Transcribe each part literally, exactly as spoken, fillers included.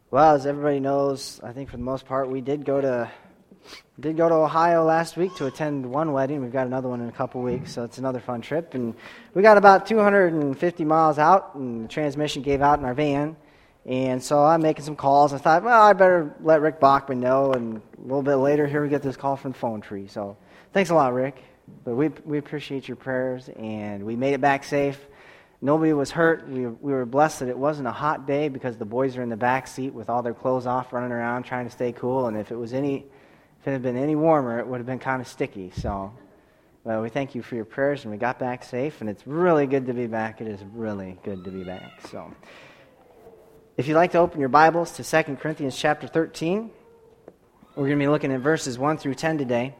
Well, as everybody knows, I think for the most part, we did go to did go to Ohio last week to attend one wedding. We've got another one in a couple weeks, so it's another fun trip. And we got about two hundred fifty miles out, and the transmission gave out in our van. And so I'm making some calls. I thought, well, I better let Rick Bachman know. And a little bit later, here we get this call from the phone tree. So thanks a lot, Rick. But we we appreciate your prayers, and we made it back safe. Nobody was hurt. We, we were blessed that it wasn't a hot day because the boys are in the back seat with all their clothes off, running around trying to stay cool. And if it was any, if it had been any warmer, it would have been kind of sticky. So, well, we thank you for your prayers, and we got back safe. And it's really good to be back. It is really good to be back. So, if you'd like to open your Bibles to Second Corinthians chapter thirteen, we're going to be looking at verses one through ten today.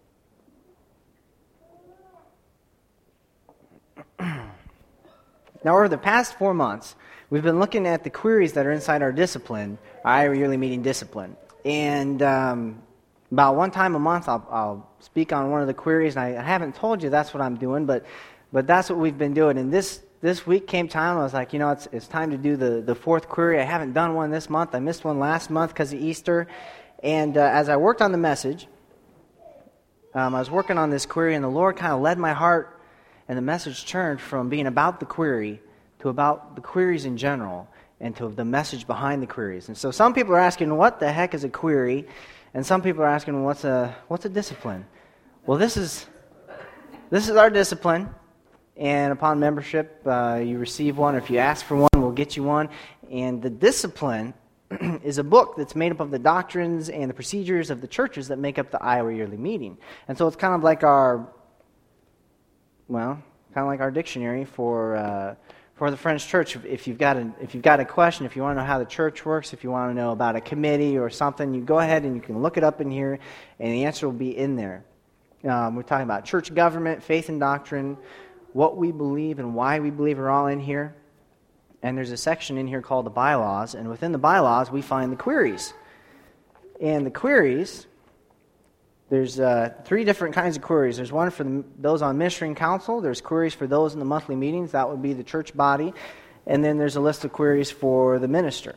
Now, over the past four months, we've been looking at the queries that are inside our discipline, our yearly meeting discipline. And um, about one time a month, I'll, I'll speak on one of the queries. And I, I haven't told you that's what I'm doing, but but that's what we've been doing. And this this week came time, I was like, you know, it's it's time to do the, the fourth query. I haven't done one this month. I missed one last month because of Easter. And uh, as I worked on the message, um, I was working on this query, and the Lord kind of led my heart. And the message turned from being about the query to about the queries in general and to the message behind the queries. And so some people are asking, what the heck is a query? And some people are asking, what's a what's a discipline? Well, this is this is our discipline. And upon membership, uh, you receive one. Or if you ask for one, we'll get you one. And the discipline is a book that's made up of the doctrines and the procedures of the churches that make up the Iowa Yearly Meeting. And so it's kind of like our... Well, kind of like our dictionary for uh, for the Friends Church. If you've got a if you've got a question, if you want to know how the church works, if you want to know about a committee or something, you go ahead and you can look it up in here, and the answer will be in there. Um, we're talking about church government, faith and doctrine, what we believe and why we believe are all in here. And there's a section in here called the bylaws, and within the bylaws we find the queries. And the queries. There's uh, three different kinds of queries. There's one for the, those on ministering council. There's queries for those in the monthly meetings. That would be the church body. And then there's a list of queries for the minister.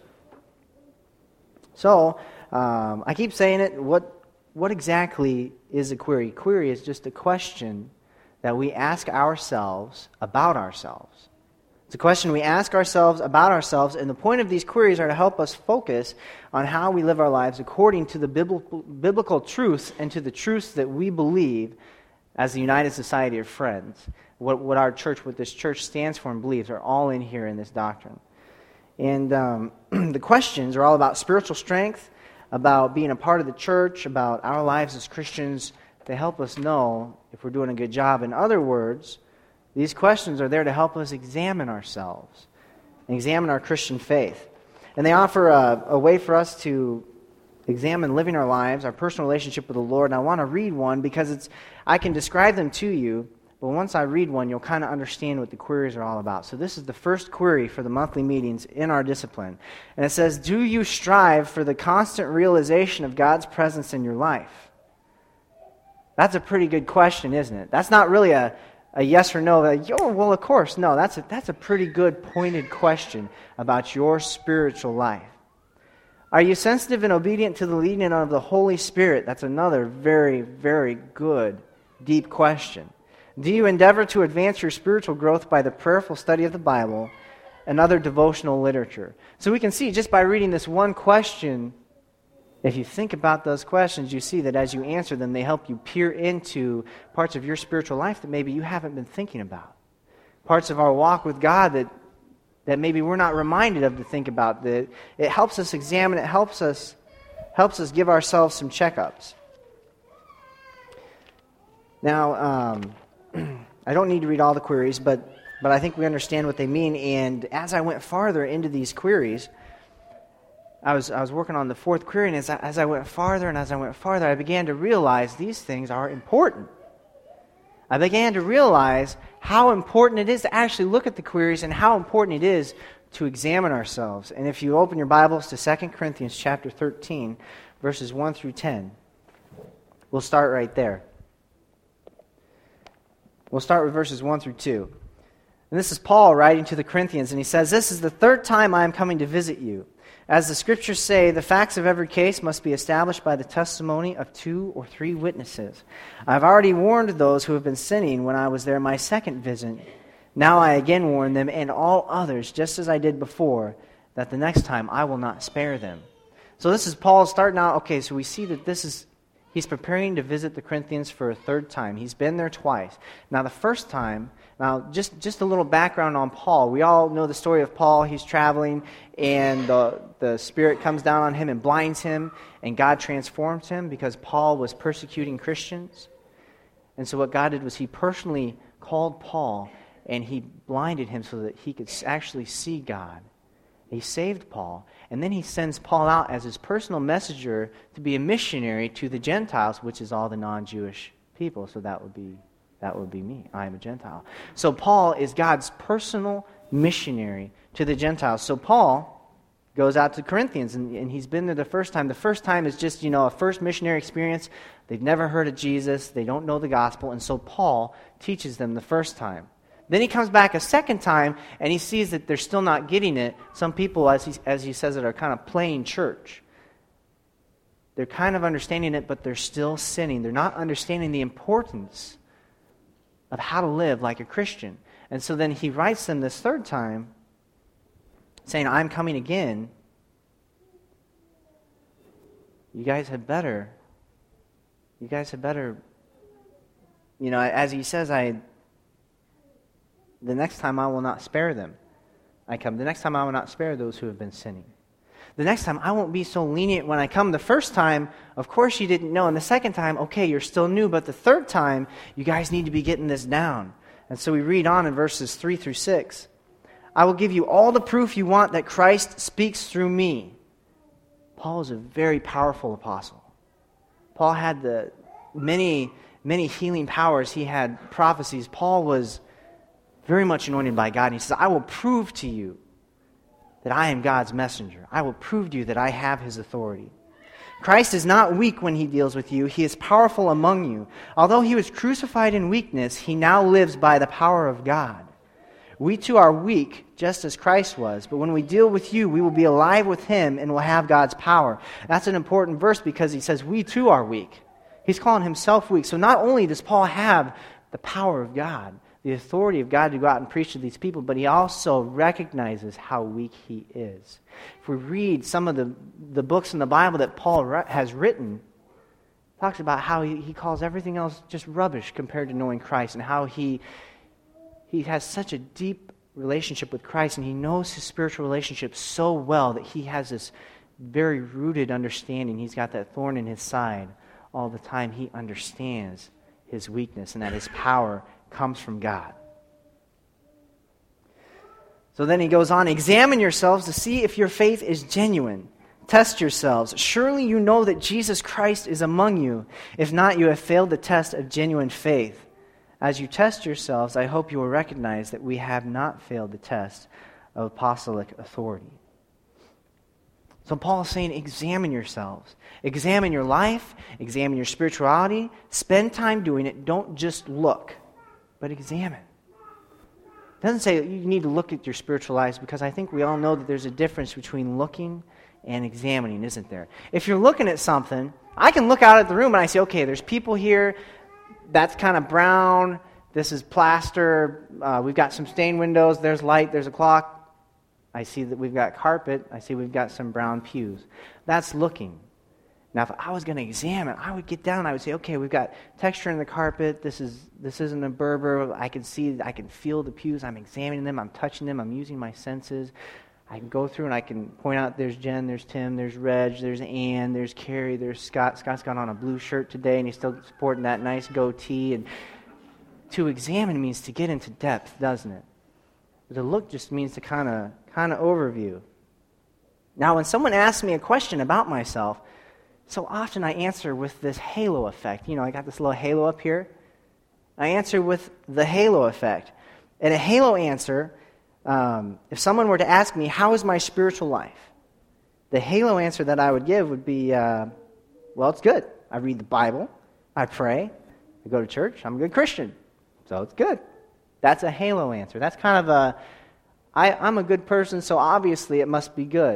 So, um, I keep saying it. What, what exactly is a query? Query is just a question that we ask ourselves about ourselves. It's a question we ask ourselves about ourselves, and the point of these queries are to help us focus on how we live our lives according to the biblical, biblical truths and to the truths that we believe as the United Society of Friends. What, what our church, what this church stands for and believes are all in here in this doctrine. And um, the questions are all about spiritual strength, about being a part of the church, about our lives as Christians. They help us know if we're doing a good job. In other words, these questions are there to help us examine ourselves, and examine our Christian faith. And they offer a, a way for us to examine living our lives, our personal relationship with the Lord. And I want to read one because it's I can describe them to you, but once I read one, you'll kind of understand what the queries are all about. So this is the first query for the monthly meetings in our discipline. And it says, do you strive for the constant realization of God's presence in your life? That's a pretty good question, isn't it? That's not really a A yes or no, like, oh, well, of course. No, that's a, that's a pretty good pointed question about your spiritual life. Are you sensitive and obedient to the leading of the Holy Spirit? That's another very, very good, deep question. Do you endeavor to advance your spiritual growth by the prayerful study of the Bible and other devotional literature? So we can see just by reading this one question, if you think about those questions, you see that as you answer them, they help you peer into parts of your spiritual life that maybe you haven't been thinking about. Parts of our walk with God that, that maybe we're not reminded of to think about. That it helps us examine, it helps us, helps us give ourselves some checkups. Now, um, I don't need to read all the queries, but, but I think we understand what they mean. And as I went farther into these queries, I was I was working on the fourth query, and as I, as I went farther and as I went farther, I began to realize these things are important. I began to realize how important it is to actually look at the queries and how important it is to examine ourselves. And if you open your Bibles to Second Corinthians chapter thirteen, verses one through ten, we'll start right there. We'll start with verses one through two. And this is Paul writing to the Corinthians, and he says, "This is the third time I am coming to visit you. As the Scriptures say, the facts of every case must be established by the testimony of two or three witnesses. I've already warned those who have been sinning when I was there my second visit. Now I again warn them and all others, just as I did before, that the next time I will not spare them. So this is Paul starting out. Okay, so we see that this is, he's preparing to visit the Corinthians for a third time. He's been there twice. Now the first time, now just, just a little background on Paul. We all know the story of Paul. He's traveling and the, the Spirit comes down on him and blinds him, and God transforms him because Paul was persecuting Christians. And so what God did was he personally called Paul and he blinded him so that he could actually see God. He saved Paul, and then he sends Paul out as his personal messenger to be a missionary to the Gentiles, which is all the non-Jewish people. So that would be that would be me. I am a Gentile. So Paul is God's personal missionary to the Gentiles. So Paul goes out to Corinthians, and, and he's been there the first time. The first time is just, you know, a first missionary experience. They've never heard of Jesus. They don't know the gospel, and so Paul teaches them the first time. Then he comes back a second time, and he sees that they're still not getting it. Some people, as he, as he says it, are kind of playing church. They're kind of understanding it, but they're still sinning. They're not understanding the importance of how to live like a Christian. And so then he writes them this third time, saying, I'm coming again. You guys had better, you guys had better, you know, as he says, I... The next time I will not spare them. I come. The next time I will not spare those who have been sinning. The next time I won't be so lenient when I come. The first time, of course you didn't know. And the second time, okay, you're still new. But the third time, you guys need to be getting this down. And so we read on in verses three through six. I will give you all the proof you want that Christ speaks through me. Paul is a very powerful apostle. Paul had the many, many healing powers. He had prophecies. Paul was very much anointed by God. And he says, I will prove to you that I am God's messenger. I will prove to you that I have his authority. Christ is not weak when he deals with you. He is powerful among you. Although he was crucified in weakness, he now lives by the power of God. We too are weak, just as Christ was. But when we deal with you, we will be alive with him and will have God's power. That's an important verse because he says we too are weak. He's calling himself weak. So not only does Paul have the power of God, the authority of God to go out and preach to these people, but he also recognizes how weak he is. If we read some of the, the books in the Bible that Paul re- has written, talks about how he, he calls everything else just rubbish compared to knowing Christ, and how he he has such a deep relationship with Christ, and he knows his spiritual relationship so well that he has this very rooted understanding. He's got that thorn in his side all the time. He understands his weakness and that his power comes from God. So then he goes on, examine yourselves to see if your faith is genuine. Test yourselves. Surely you know that Jesus Christ is among you. If not, you have failed the test of genuine faith. As you test yourselves, I hope you will recognize that we have not failed the test of apostolic authority. So Paul is saying, examine yourselves. Examine your life. Examine your spirituality. Spend time doing it. Don't just look, but examine. It doesn't say that you need to look at your spiritual lives, because I think we all know that there's a difference between looking and examining, isn't there? If you're looking at something, I can look out at the room and I say, okay, there's people here, that's kind of brown, this is plaster, uh, we've got some stained windows, there's light, there's a clock. I see that we've got carpet, I see we've got some brown pews. That's looking. Now, if I was going to examine, I would get down and I would say, okay, we've got texture in the carpet. This is this isn't a Berber. I can see, I can feel the pews. I'm examining them. I'm touching them. I'm using my senses. I can go through and I can point out there's Jen, there's Tim, there's Reg, there's Ann, there's Carrie, there's Scott. Scott's got on a blue shirt today and he's still sporting that nice goatee. And to examine means to get into depth, doesn't it? To look just means to kind of kind of overview. Now, when someone asks me a question about myself, so often I answer with this halo effect. You know, I got this little halo up here. I answer with the halo effect. And a halo answer, um, if someone were to ask me, how is my spiritual life? The halo answer that I would give would be, uh, well, it's good. I read the Bible. I pray. I go to church. I'm a good Christian. So it's good. That's a halo answer. That's kind of a, I, I'm a good person, so obviously it must be good.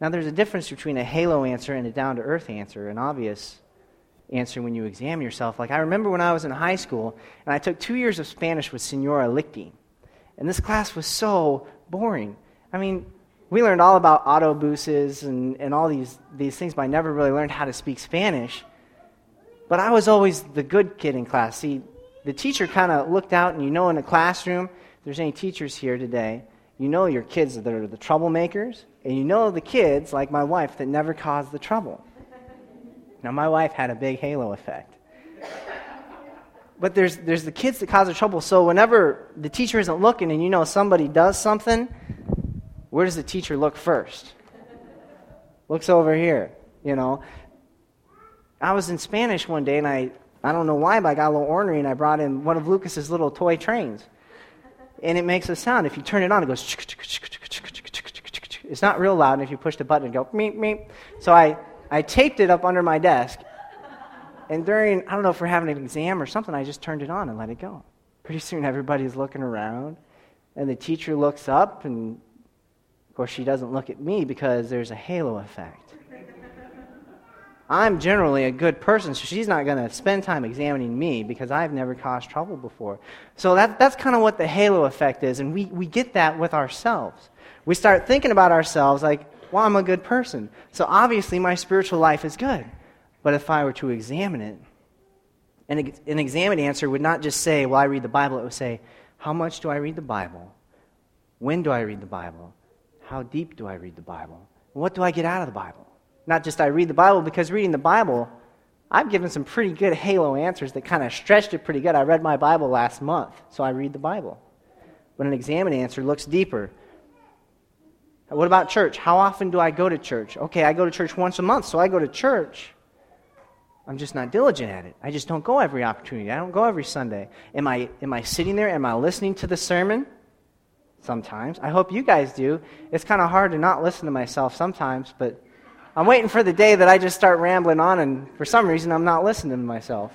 Now, there's a difference between a halo answer and a down-to-earth answer, an obvious answer when you examine yourself. Like, I remember when I was in high school, and I took two years of Spanish with Senora Lichty, and this class was so boring. I mean, we learned all about autobuses and, and all these, these things, but I never really learned how to speak Spanish. But I was always the good kid in class. See, the teacher kind of looked out, and you know in a classroom, if there's any teachers here today, you know your kids that are the troublemakers, and you know the kids, like my wife, that never cause the trouble. Now, my wife had a big halo effect. But there's there's the kids that cause the trouble, so whenever the teacher isn't looking and you know somebody does something, where does the teacher look first? Looks over here, you know. I was in Spanish one day, and I, I don't know why, but I got a little ornery, and I brought in one of Lucas's little toy trains. And it makes a sound. If you turn it on, it goes... It's not real loud, and if you push the button, it goes... meep, meep. So I, I taped it up under my desk, and during, I don't know if we're having an exam or something, I just turned it on and let it go. Pretty soon, everybody's looking around, and the teacher looks up, and of course, she doesn't look at me because there's a halo effect. I'm generally a good person, so she's not going to spend time examining me because I've never caused trouble before. So that, that's kind of what the halo effect is, and we, we get that with ourselves. We start thinking about ourselves like, well, I'm a good person, so obviously my spiritual life is good. But if I were to examine it, an, an examined answer would not just say, well, I read the Bible. It would say, how much do I read the Bible? When do I read the Bible? How deep do I read the Bible? What do I get out of the Bible? Not just I read the Bible, because reading the Bible, I've given some pretty good halo answers that kind of stretched it pretty good. I read my Bible last month, so I read the Bible. But an examined answer looks deeper. What about church? How often do I go to church? Okay, I go to church once a month, so I go to church. I'm just not diligent at it. I just don't go every opportunity. I don't go every Sunday. Am I, am I sitting there? Am I listening to the sermon? Sometimes. I hope you guys do. It's kind of hard to not listen to myself sometimes, but I'm waiting for the day that I just start rambling on, and for some reason I'm not listening to myself.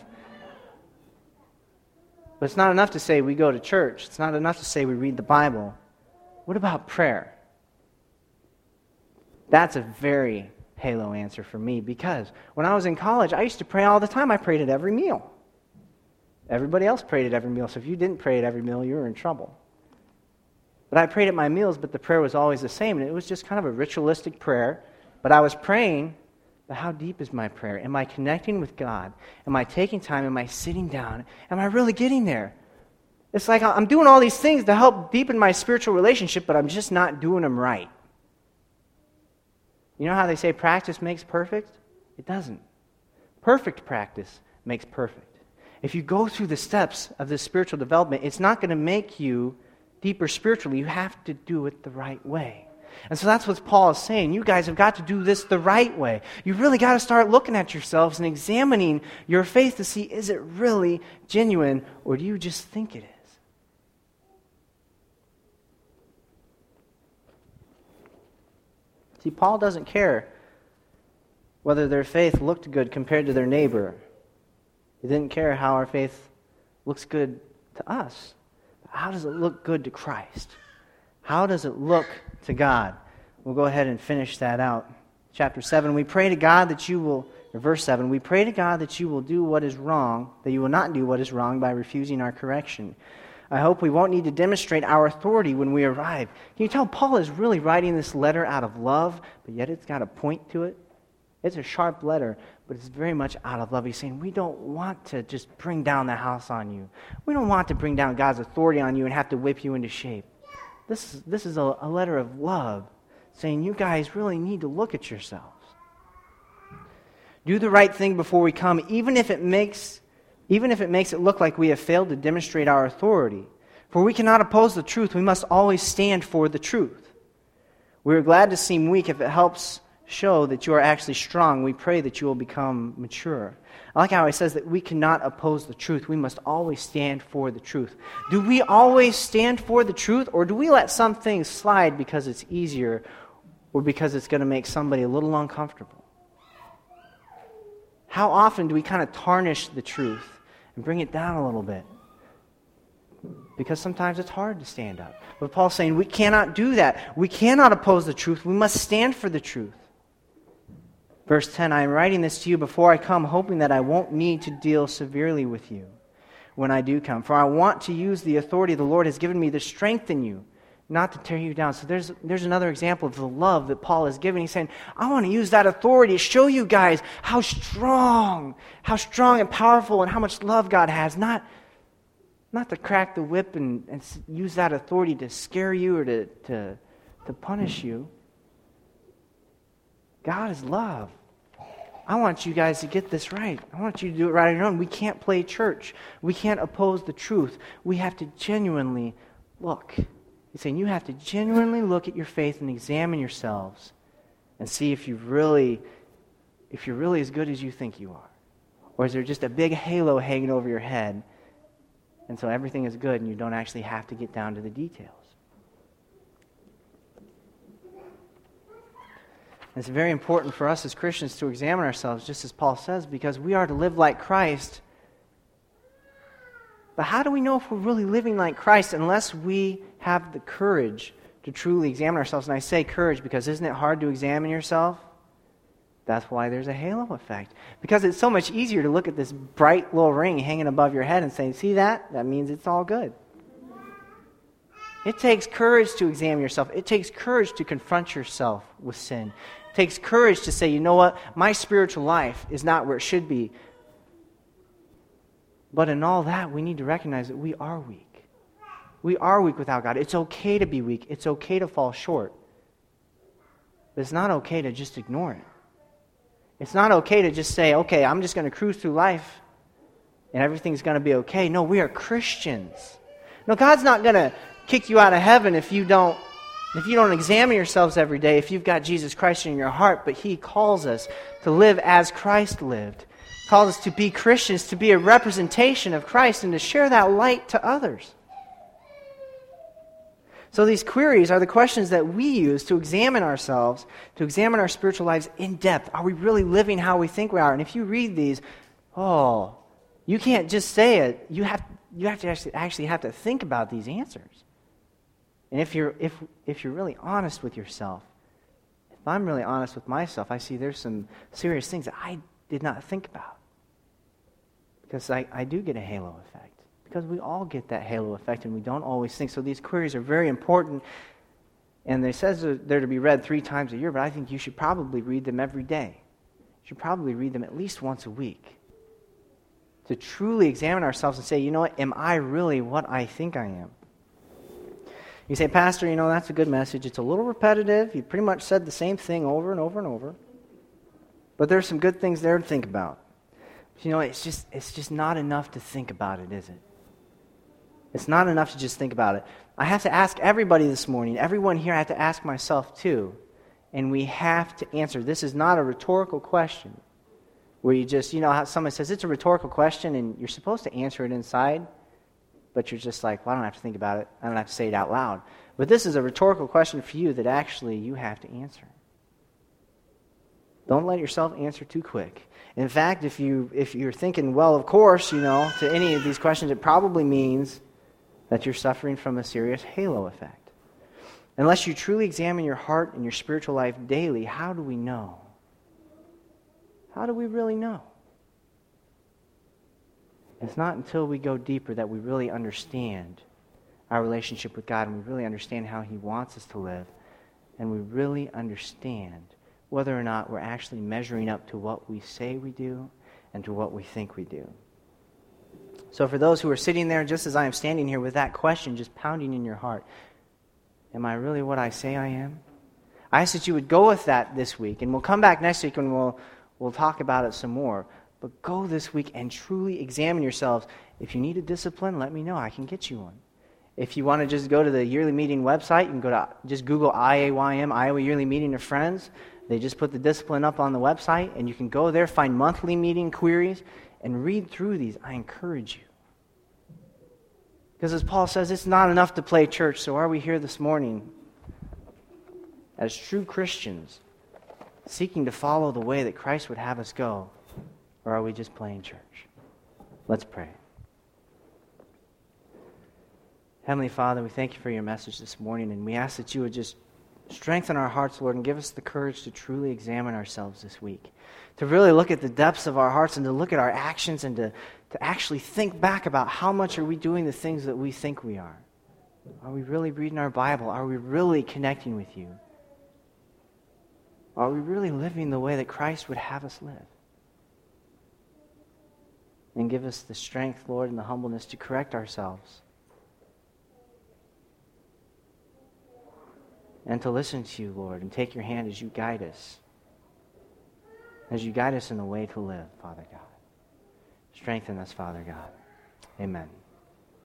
But it's not enough to say we go to church. It's not enough to say we read the Bible. What about prayer? That's a very halo answer for me, because when I was in college, I used to pray all the time. I prayed at every meal. Everybody else prayed at every meal, so if you didn't pray at every meal, you were in trouble. But I prayed at my meals, but the prayer was always the same, and it was just kind of a ritualistic prayer. But I was praying, but how deep is my prayer? Am I connecting with God? Am I taking time? Am I sitting down? Am I really getting there? It's like I'm doing all these things to help deepen my spiritual relationship, but I'm just not doing them right. You know how they say practice makes perfect? It doesn't. Perfect practice makes perfect. If you go through the steps of this spiritual development, it's not going to make you deeper spiritually. You have to do it the right way. And so that's what Paul is saying. You guys have got to do this the right way. You really got to start looking at yourselves and examining your faith to see, is it really genuine, or do you just think it is? See, Paul doesn't care whether their faith looked good compared to their neighbor. He didn't care how our faith looks good to us. How does it look good to Christ? How does it look to God? We'll go ahead and finish that out. Chapter seven, we pray to God that you will, or verse seven, we pray to God that you will do what is wrong, that you will not do what is wrong by refusing our correction. I hope we won't need to demonstrate our authority when we arrive. Can you tell Paul is really writing this letter out of love, but yet it's got a point to it? It's a sharp letter, but it's very much out of love. He's saying, we don't want to just bring down the house on you. We don't want to bring down God's authority on you and have to whip you into shape. This is, this is a, a letter of love, saying you guys really need to look at yourselves. Do the right thing before we come, even if it makes, even if it makes it look like we have failed to demonstrate our authority. For we cannot oppose the truth. We must always stand for the truth. We are glad to seem weak if it helps show that you are actually strong. We pray that you will become mature. I like how he says that we cannot oppose the truth. We must always stand for the truth. Do we always stand for the truth, or do we let some things slide because it's easier or because it's going to make somebody a little uncomfortable? How often do we kind of tarnish the truth and bring it down a little bit? because sometimes it's hard to stand up. But Paul's saying we cannot do that. We cannot oppose the truth. We must stand for the truth. Verse ten, I am writing this to you before I come, hoping that I won't need to deal severely with you when I do come. For I want to use the authority the Lord has given me to strengthen you, not to tear you down. So there's there's another example of the love that Paul has given. He's saying, I want to use that authority to show you guys how strong, how strong and powerful and how much love God has. Not, not to crack the whip and, and use that authority to scare you or to, to, to punish you. God is love. I want you guys to get this right. I want you to do it right on your own. We can't play church. We can't oppose the truth. We have to genuinely look. He's saying you have to genuinely look at your faith and examine yourselves and see if you really, if you're really as good as you think you are. Or is there just a big halo hanging over your head and so everything is good and you don't actually have to get down to the details? It's very important for us as Christians to examine ourselves, just as Paul says, because we are to live like Christ. But how do we know if we're really living like Christ unless we have the courage to truly examine ourselves? And I say courage because isn't it hard to examine yourself? That's why there's a halo effect. Because it's so much easier to look at this bright little ring hanging above your head and say, see that? That means it's all good. It takes courage to examine yourself. It takes courage to confront yourself with sin. It takes courage to say, you know what? My spiritual life is not where it should be. But in all that, we need to recognize that we are weak. We are weak without God. It's okay to be weak. It's okay to fall short. But it's not okay to just ignore it. It's not okay to just say, okay, I'm just going to cruise through life and everything's going to be okay. No, we are Christians. No, God's not going to kick you out of heaven if you don't if you don't examine yourselves every day, if you've got Jesus Christ in your heart. But He calls us to live as Christ lived. He calls us to be Christians, to be a representation of Christ, and to share that light to others. So these queries are the questions that we use to examine ourselves, to examine our spiritual lives in depth. Are we really living how we think we are? And if you read these, oh, you can't just say it. You have you have to actually, actually have to think about these answers. And if you're if if you're really honest with yourself, if I'm really honest with myself, I see there's some serious things that I did not think about. Because I, I do get a halo effect. Because we all get that halo effect and we don't always think. So these queries are very important. And it says they're to be read three times a year, but I think you should probably read them every day. You should probably read them at least once a week. To truly examine ourselves and say, you know what, am I really what I think I am? You say, Pastor, you know, that's a good message. It's a little repetitive. You pretty much said the same thing over and over and over. But there's some good things there to think about. But you know, it's just it's just not enough to think about it, is it? It's not enough to just think about it. I have to ask everybody this morning, everyone here, I have to ask myself too. And we have to answer. This is not a rhetorical question where you just, you know, how someone says it's a rhetorical question and you're supposed to answer it inside. But you're just like, well, I don't have to think about it. I don't have to say it out loud. But this is a rhetorical question for you that actually you have to answer. Don't let yourself answer too quick. In fact, if, you, if you're thinking, well, of course, you know, to any of these questions, it probably means that you're suffering from a serious halo effect. Unless you truly examine your heart and your spiritual life daily, how do we know? How do we really know? It's not until we go deeper that we really understand our relationship with God and we really understand how He wants us to live and we really understand whether or not we're actually measuring up to what we say we do and to what we think we do. So for those who are sitting there, just as I am standing here with that question just pounding in your heart, am I really what I say I am? I ask that you would go with that this week, and we'll come back next week and we'll, we'll talk about it some more. But go this week and truly examine yourselves. If you need a discipline, let me know. I can get you one. If you want to just go to the yearly meeting website, you can go to just Google I A Y M, Iowa Yearly Meeting of Friends. They just put the discipline up on the website, and you can go there, find monthly meeting queries, and read through these. I encourage you. Because as Paul says, it's not enough to play church. So are we here this morning as true Christians, seeking to follow the way that Christ would have us go? Or are we just playing church? Let's pray. Heavenly Father, we thank you for your message this morning, and we ask that you would just strengthen our hearts, Lord, and give us the courage to truly examine ourselves this week, to really look at the depths of our hearts and to look at our actions and to, to actually think back about how much are we doing the things that we think we are. Are we really reading our Bible? Are we really connecting with you? Are we really living the way that Christ would have us live? And give us the strength, Lord, and the humbleness to correct ourselves and to listen to you, Lord, and take your hand as you guide us, as you guide us in the way to live, Father God. Strengthen us, Father God. Amen.